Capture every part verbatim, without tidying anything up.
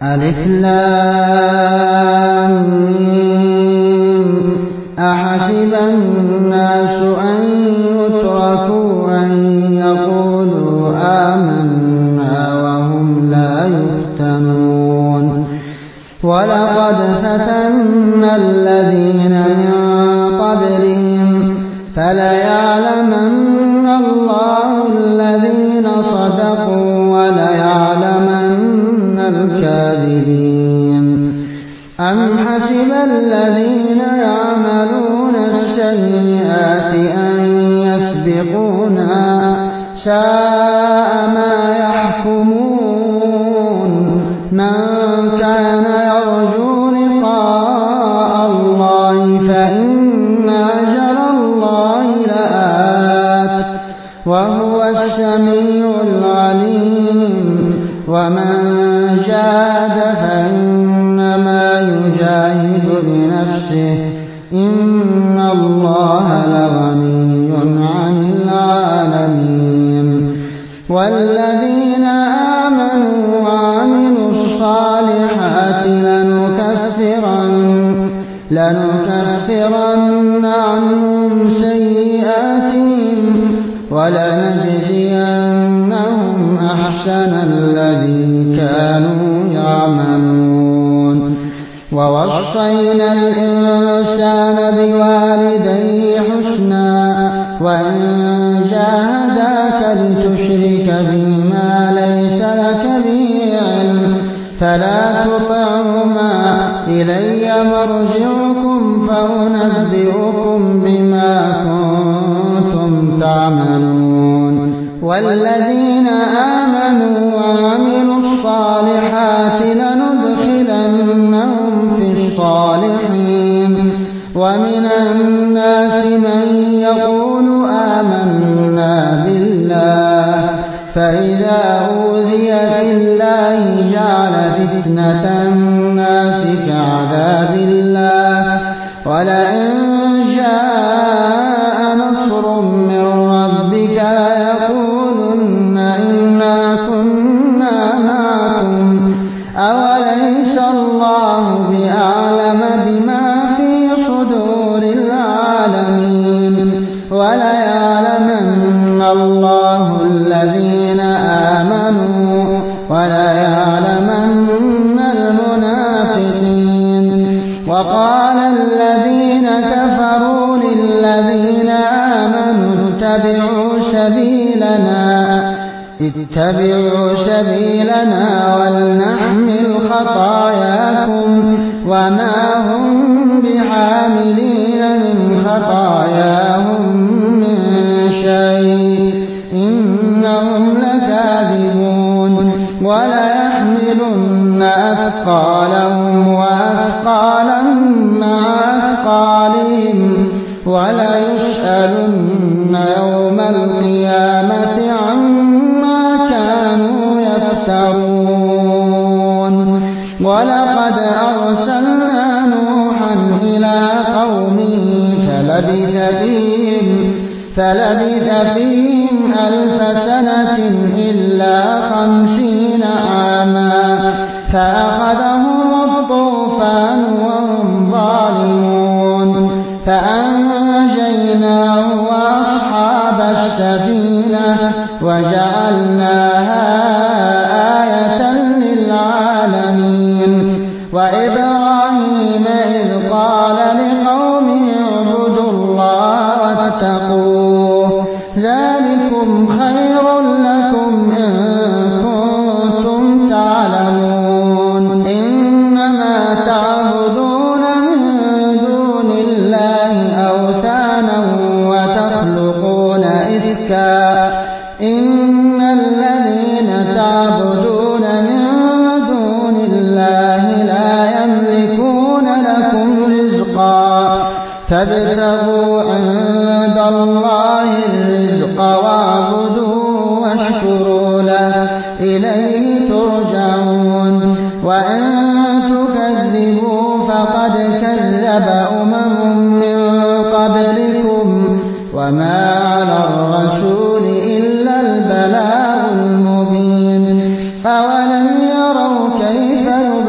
ألف لام ميم أحسب الناس أن يتركوا أن يقولوا آمنا وهم لا يفتنون ولقد فتنا الذين من قبلهم فليعلمن الله الذين صدقوا وليعلمن الكاذبين أم حسب الذين يعملون السيئات أن يسبقونا ساء ما يحكمون من كان يرجو لقاء الله فإن أجل الله لآت وهو السميع العليم ومن جاهد فإنما يجاهد لنفسه إن الله لغني عن العالمين والذين آمنوا وعملوا الصالحات لنكفرن, لنكفرن عنهم سيئاتهم ولنجزينهم أحسن الذي كانوا يعملون ووصينا الإنسان بوالديه حسنا وإن جاهداك لتشرك بما ليس لك به علم فلا تطعهما إلي مرجعكم فأنبئكم بما كنتم تعملون والذين آمنوا وعملوا الصالحات لندخلنهم في الصالحين ومن الناس من يقول آمنا بالله فإذا أوذي في الله جعل فتنة الناس كعذاب الله ولئن جاء نصر من ربك ليقولن إنا كنا معكم أوليس الله بأعلم بما في صدور العالمين وليعلمن الله الذين آمنوا وليعلمن المنافقين وقال الذين كفروا للذين آمنوا اتبعوا سبيلنا اتبعوا سبيلنا ولنحمل خطاياكم وما هم بحاملين من خطاياهم من شيء إنهم لكاذبون وليحملن أثقالهم وأثقالا مع أثقالهم وليسألن يوم القيامة عما كانوا يفترون ولقد أرسلنا نوحا إلى قومه فلبث فيهم فلبث فيهم ألف سنة إلا خمسين عاما فأخذهم الطوفان وهم ظالمون فأنجيناه وأصحاب السفينة وجعلناها آية للعالمين وإبراهيم إذ قال لقومه اعبدوا الله واتقوه ذلكم خير لكم إن كنتم تعلمون إنما تعبدون من دون الله أوثانا وتخلقون إفكا إن الذين تعبدون من دون الله لا يملكون لكم رزقا فابتغوا عند الله الرزق واعبدوه واشكروا له إليه ترجعون وإن تكذبوا فقد كذب أمم من قبلكم وما على الرسول إلا البلاغ المبين أولم يروا كيف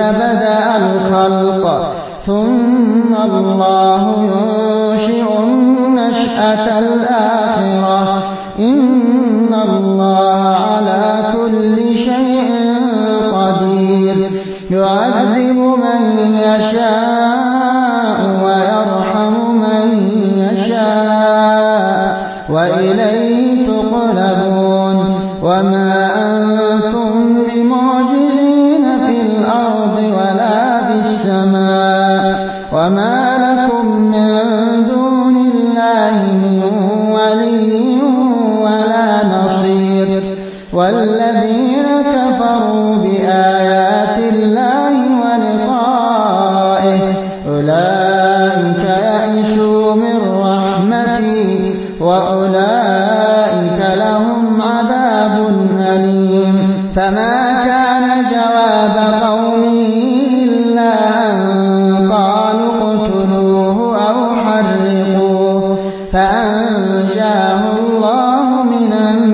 بدأ الخلق ثم الله ينشئ النشأة الآخرة إن الله على كل شيء قدير يعذب من يشاء ويرحم من يشاء وإليه تقلبون وما أنتم بمعجزين في الأرض ولا في السماء وما لكم من دون الله من ولي ولا نصير والذين كفروا بآيات الله ولقائه أولئك يئسوا من رحمتي وأولئك لهم عذاب أليم فما كان جواب قومه إلا أن قالوا اقتلوه أو حرقوه فأنجاه الله من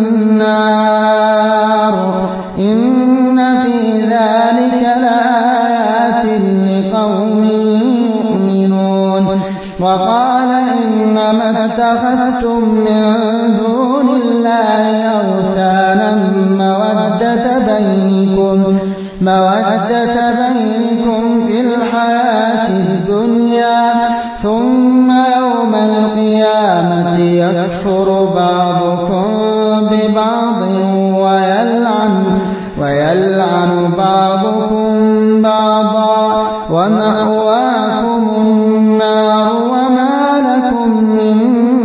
النار إن في ذلك لآيات لقوم يؤمنون وقال إنما اتخذتم من دون الله أوثانا مودة بينكم مودة بينكم في الحياة الدنيا ثم يوم القيامة يكفر بعضكم ببعض ويلعن ويلعن بعضكم بعضا ومأواكم النار وما لكم من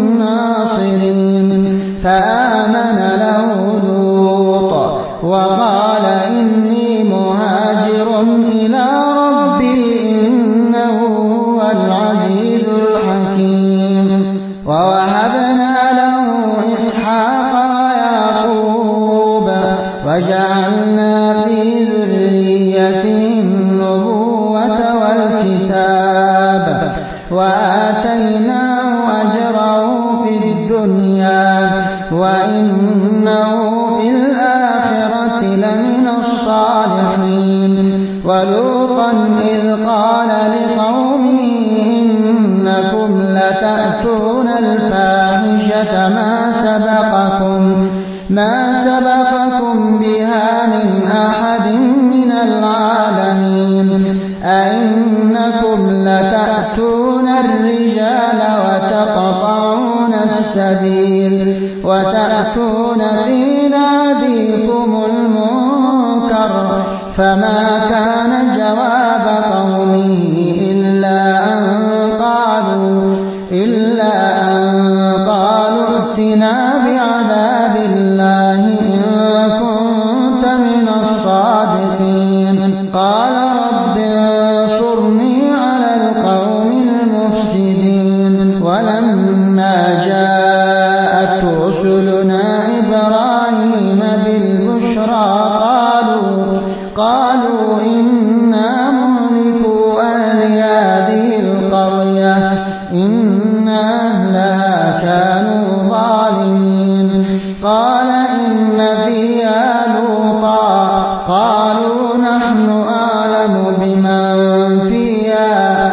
ناصرين فآمن له لوط وقال إني مهاجر إلى ربي إنه هو العزيز الحكيم ووهبنا له إسحاق ويعقوب وجعلنا في ذريته النبوة والكتاب وآتيناه أجره في الدنيا وإنه في الآخرة لمن الصالحين ولوطا إذ قال لقومه إنكم لتأتون الفاحشة ما سبقكم ما سبقكم بها من أحد من العالمين أئنكم لتأتون الرجال وتقطعون السبيل وتأتون في ناديكم المنكر فما كان جواب قومه إلا أن قالوا إلا أن قالوا ائتنا بعذاب الله إن كنت من الصادقين قال رب انصرني على القوم المفسدين ولما جاءت رسلنا إبراهيم بالبشرى قالوا قالوا إنا مهلكو أهل هذه القرية إن أهلها كانوا ظالمين قال إن فيها لوطا قالوا نحن أعلم بمن فيها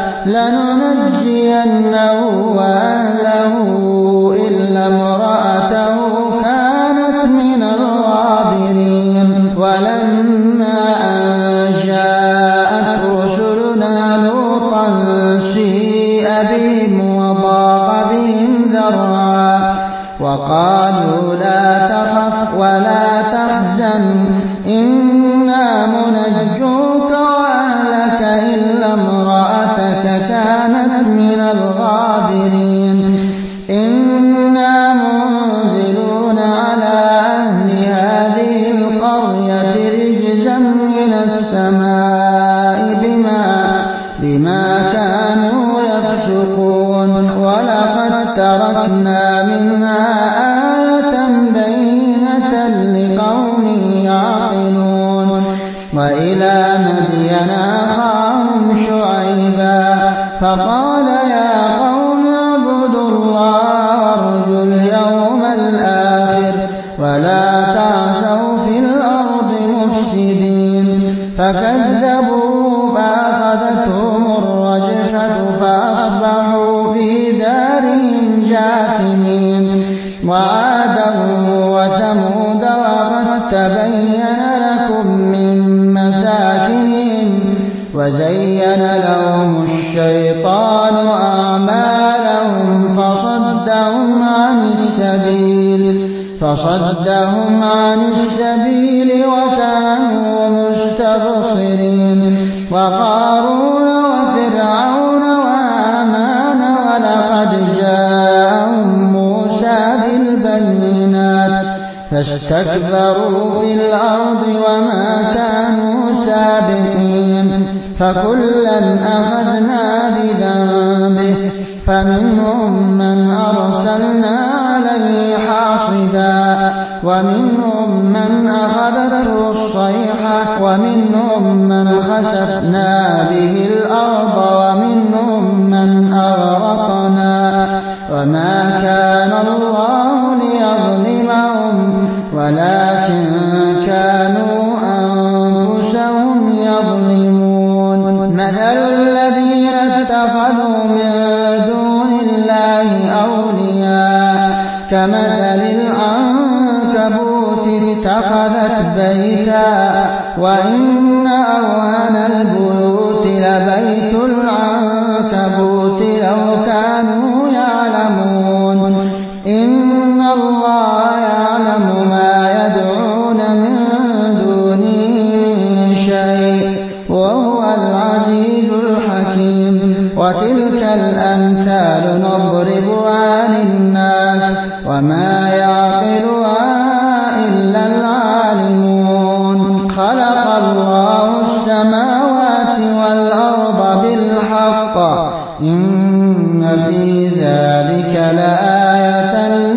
لننجينه وأهله إلا امرأته كانت من الغابرين ولما أن جاءت رسلنا لوطا سيء بهم وضاق بهم ذرعا وقالوا لا تخف ولا تحزن إنا منجوك وأهلك إلا امرأتك كانت من الغابرين إنا منزلون على أهل هذه القرية رجزا من السماء بما, بما كانوا يفسقون ولقد تركنا منها آية بينة لقوم يعقلون وإلى مدين أخاهم شعيبا فقال يا قوم اعبدوا الله وارجوا اليوم الآخر ولا تعثوا في الأرض مفسدين فكذبوا كذبوا فأخذتهم الرجفة فأصبحوا في دارهم جاثمين وعادا وثمود وقد تبين لكم من مساكنهم وزين لهم الشيطان أعمالهم فصدهم عن السبيل فصدهم عن السبيل وكانوا مستبصرين وقارون وفرعون وهامان ولقد جاءهم موسى بالبينات فاستكبروا في الأرض وما كانوا سابقين فكلا أخذنا بذنبه فمنهم من أرسلنا عليه حاصبا ومنهم من أخذته الصيحة ومنهم من خسفنا به الأرض ومنهم من أغرقنا وما كان الله ليظلمهم ولكن كانوا أنفسهم يظلمون مثل الذين اتخذوا من دون الله أولياء كمثل العنكبوت اتخذت بيتا وإن أوهن البيوت لبيت العنكبوت لو كانوا يعلمون إن الله يعلم ما يدعون من دونه شيء وهو العزيز الحكيم وتلك الأمثال نضربها للناس وما يعقلها إلا العالمون خلق الله السماوات والأرض بالحق إن في ذلك لآية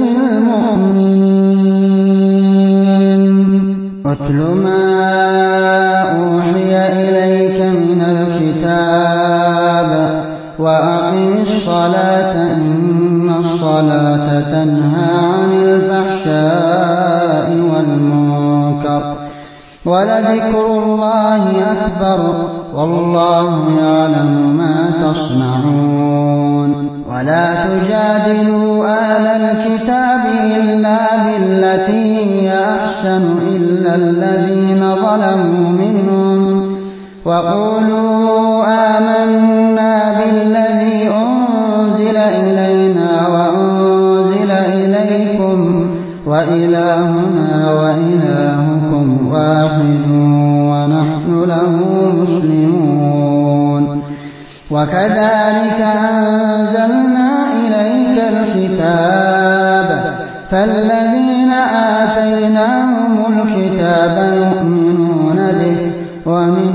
للمؤمنين أتل ما أوحي إليك من الكتاب وأقم الصلاة إن الصلاة تنهى عن الفحشاء والمنكر ولذكر الله أكبر والله يعلم ما تصنعون ولا تجادلوا أهل الكتاب إلا بالتي هي أحسن إلا الذين ظلموا منهم وقولوا آمنا بالذي أنزل إلينا وأنزل إليكم وإلهنا وإلهكم واحد ونحن له مسلمون وكذلك أنزلنا إليك الكتاب فالذين آتيناهم الكتاب يؤمنون به ومن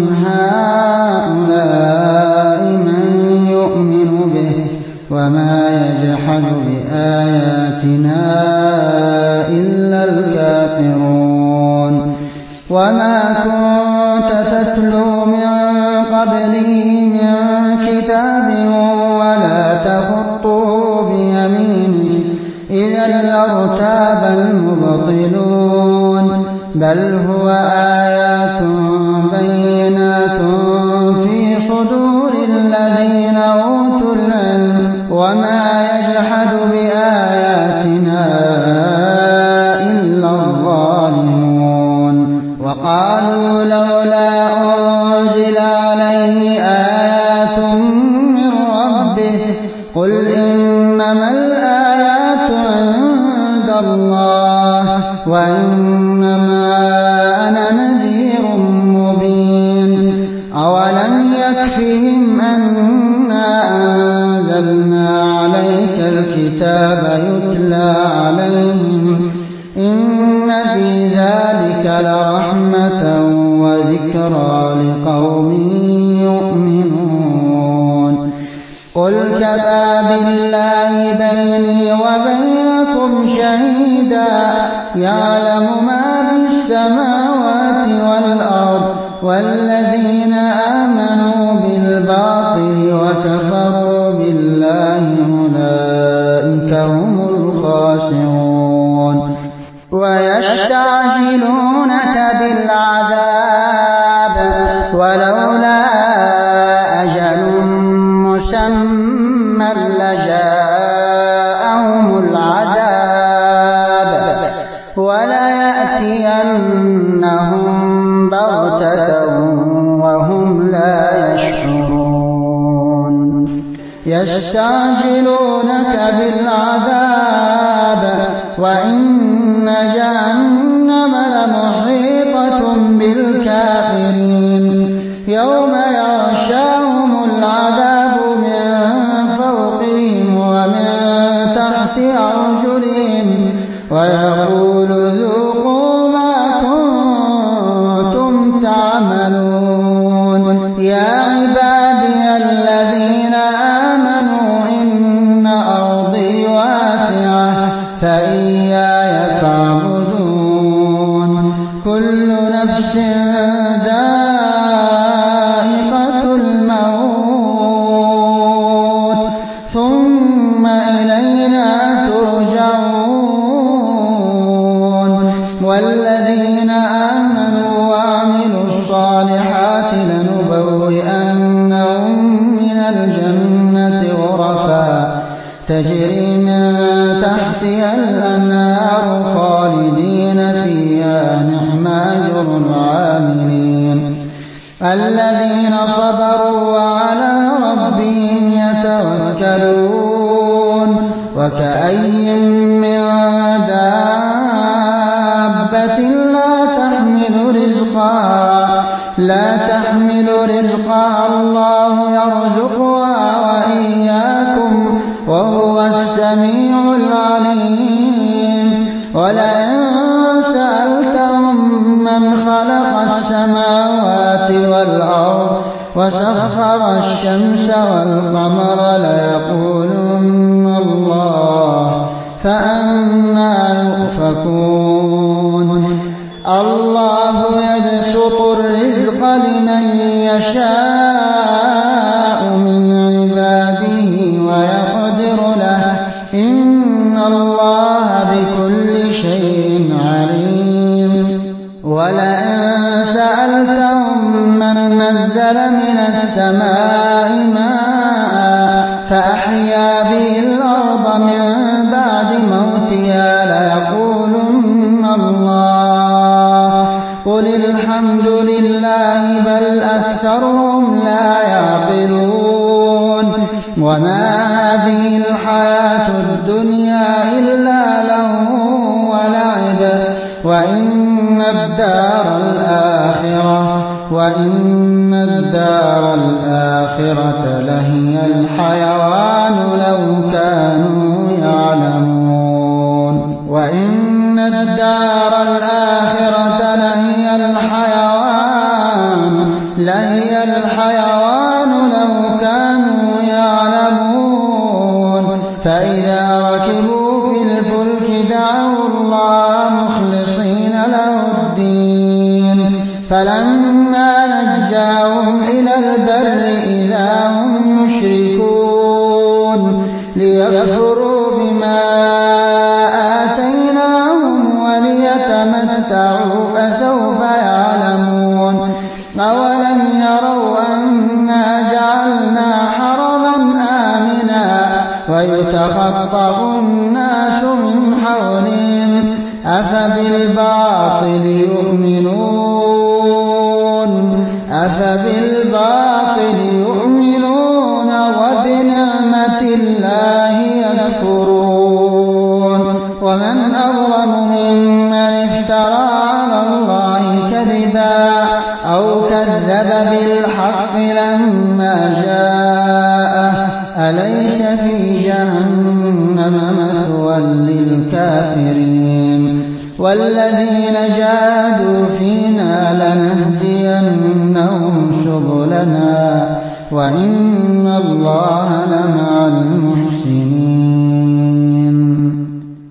هؤلاء من يؤمن به وما يجحد بآياتنا إلا الكافرون وما كنت تتلو من قبله من كتاب ولا تخطه بيمينه إذا لارتاب المبطلون بل هو آيات بينات في صدور الذين أوتوا العلم وما يجحد بآياتنا إلا الظالمون وقالوا لولا أنزل عليه آيات من ربه قل إنما الآيات عند الله وإنما أنا نذير مبين أولم يكفهم أنا أنزلنا عليك الكتاب يتلى عليهم إن في ذلك لرحمة وذكرى لقوم يؤمنون قل كفى بالله بيني وبينكم شهيدا يعلم ما في السماوات والأرض والذين آمنوا بالباطل وكفروا بالله أولئك هم الخاسرون ويستعجلونك بالعذاب ولو ولولا أجل مسمى لجاءهم العذاب وليأتينهم بغتة وهم لا يشعرون يستعجلونك بالعذاب وإن جهنم لمحيطة بالكافرين يوم يغشاهم العذاب من فوقهم ومن تحت أرجلهم ويقول ذوقوا ما كنتم تعملون يا عبادي الذين آمنوا إن أرضي واسعة فإياي فاعبدون كل نفس ذائقة الموت ثم إلينا ترجعون والذين آمنوا وعملوا الصالحات لنبوئنهم من الجنة غرفا تجري من تحتها الأنهار خالدين فيها نعم أجر العاملين الذين صبروا وعلى ربهم يتوكلون وكأي من دابة لا تحمل رزقها لا تحمل رزقها الله يرزقها وإياكم وهو السميع العليم ولئن سألتهم من خلق السماوات والأرض وسخر الشمس والقمر ليقولن الله فأنى يؤفكون الله يبسط الرزق لمن يشاء من عباده ويقدر له إن الله بكل شيء عليم ولئن سألتهم من نزل من السماء ماء فأحيا به الأرض من بعد موتها ليقولن الله قل الحمد لله بل أكثرهم لا يعقلون وما هذه الحياة الدنيا إلا لهو ولعب وإن الدار الآخرة وإن الدار الآخرة لهي الحيوان لو كانوا يعلمون وإن الدار الآخرة لهي الحيوان لهي الحيوان لو كانوا يعلمون فإذا ركبوا في الفلك دعوا الله مخلصين له الدين فلما نجاهم إلى البر إذا هم يشركون ليكفروا بما آتيناهم وليتمتعوا فسوف يعلمون أولم يروا أنا جعلنا حرما آمنا ويتخطف الناس من حولهم أفبالباطل يؤمنون أفبالباطل يؤمنون وبنعمة الله يكفرون ومن أظلم ممن افترى على الله كذبا أو كذب بالحق لما جاءه أليس في جهنم مثوى للكافرين والذين جاهدوا فينا لنهدينهم سبلنا وإن الله